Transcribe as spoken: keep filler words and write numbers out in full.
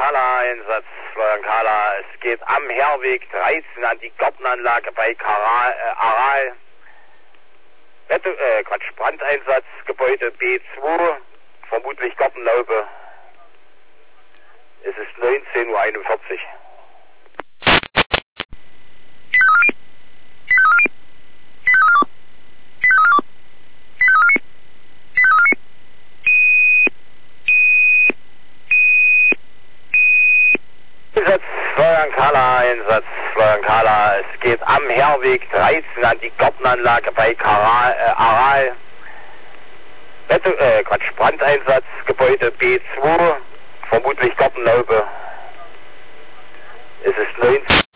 Kala, Einsatz Florian Kala. Es geht am Herweg dreizehn an die Gartenanlage bei Karal, äh, Aral. Rettung, äh, Quatsch, Brandeinsatz, Gebäude B zwei, vermutlich Gartenlaube. Es ist neunzehn Uhr einundvierzig. Einsatz Florian Kala, Einsatz Florian Kala. Es geht am Herweg dreizehn an die Gartenanlage bei Karal, äh, Aral. Rettung, äh, Quatsch, Brandeinsatz, Gebäude B zwei, vermutlich Gartenlaube. Es ist neunzehn.